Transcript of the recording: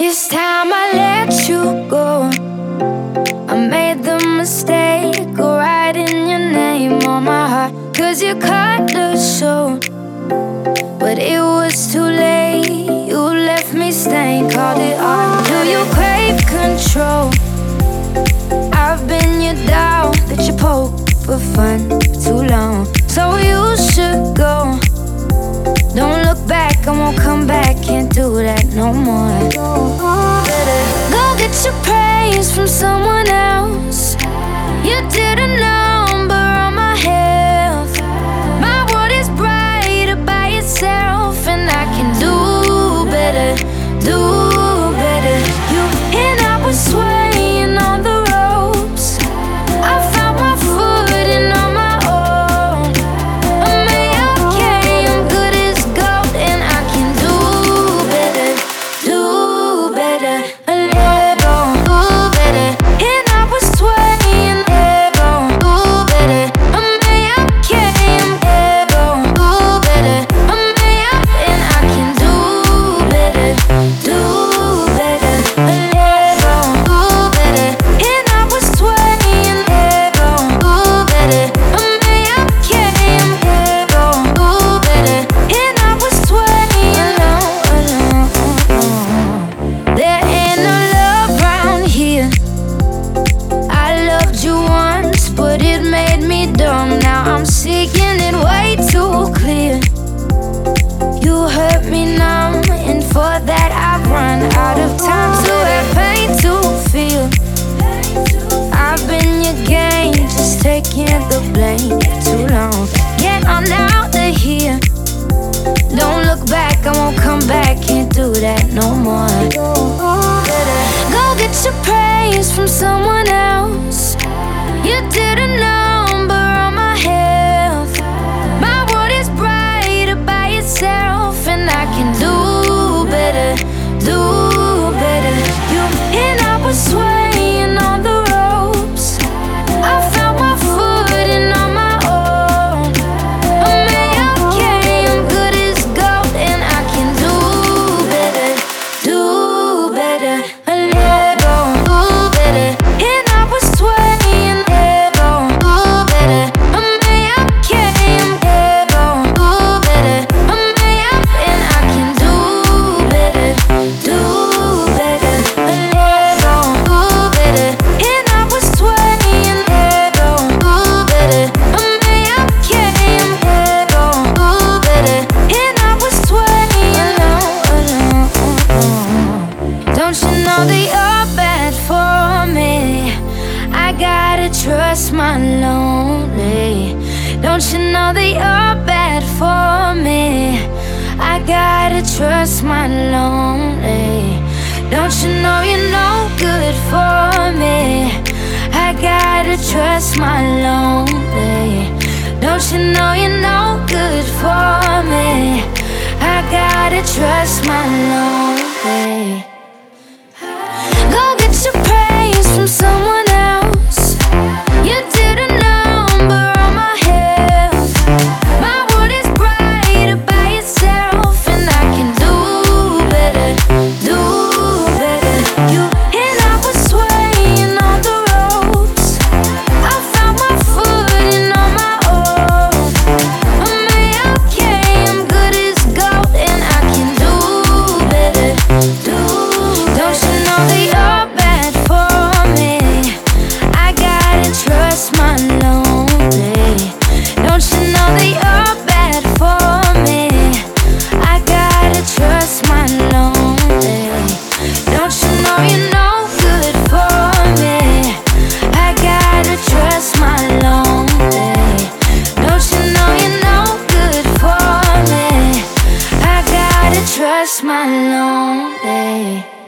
This time I let you go. I made the mistake of writing your name on my heart, 'cause you cut the show. But it was too late, you left me stained, called it art. Do you crave control? I've been your dog that you poke for fun for too long. So you should go. Don't look back, I won't come back, can't do that no more. Better go get your praise from someone else. You did a number on my health. My world is brighter by itself, and I can do better, do better. You and I were swaying on the ropes. I found my footing on my own. I'm okay, I'm good as gold, and I can do better, do better. A little, do better. And I was swaying, little, do better. I'm okay, I'm able, do better. I'm up, and I can do better, do better. A little, do better. And I was swaying, little, do better. I'm okay, I'm able, do better. And I was swaying alone. There ain't no love round here. I loved you once, but it made me dumb. Now I'm seeing it way too clear. You hurt me numb, and for that I've run out of time to have pain to feel. I've been your game, just taking the blame for too long. Get on out of here. Don't look back, I won't come back, can't do that no more. Better go get your praise from someone else. You did a number on my health. My world is brighter by itself, and I can do better, do better. You and I were swaying on the ropes. I found my footing on my own. I'm okay, I'm good as gold, and I can do better, do better. A little, do better. And I was swaying, little, do better. I'm okay, I'm able, do better. I'm up, and I can do better, do better. A little, do better. And I was swaying, little, do better. I'm okay, I'm able, do better. And I was swaying alone. Don't you know that you're bad for me? I gotta trust my lonely. Don't you know that you're bad for me? I gotta trust my lonely. Don't you know you're no good for me? I gotta trust my lonely. Don't you know you're no good for me? I gotta trust my lonely. Go get your praise from someone else. You did a number on my health. My world is brighter by itself, and I can do better, do better. You and I were swaying on the ropes. I found my footing on my own. I'm okay, I'm good as gold, and I can do better, do. Don't you know that you're bad for me? I gotta trust my lonely. Don't you know that you're bad for me? I gotta trust my lonely. Don't you know you're no good for me? I gotta trust my lonely. Don't you know you're no good for me? I gotta trust my lonely.